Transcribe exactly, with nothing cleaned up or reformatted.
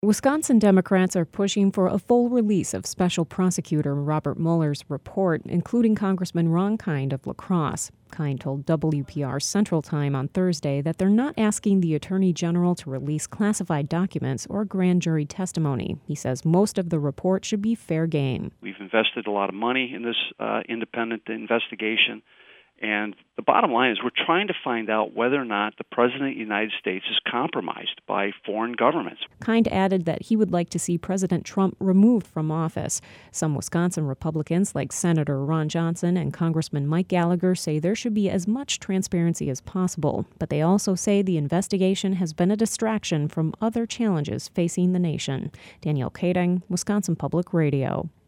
Wisconsin Democrats are pushing for a full release of Special Prosecutor Robert Mueller's report, including Congressman Ron Kind of La Crosse. Kind told W P R Central Time on Thursday that they're not asking the Attorney General to release classified documents or grand jury testimony. He says most of the report should be fair game. We've invested a lot of money in this uh, independent investigation. And the bottom line is we're trying to find out whether or not the President of the United States is compromised by foreign governments. Kind added that he would like to see President Trump removed from office. Some Wisconsin Republicans, like Senator Ron Johnson and Congressman Mike Gallagher, say there should be as much transparency as possible. But they also say the investigation has been a distraction from other challenges facing the nation. Danielle Kading, Wisconsin Public Radio.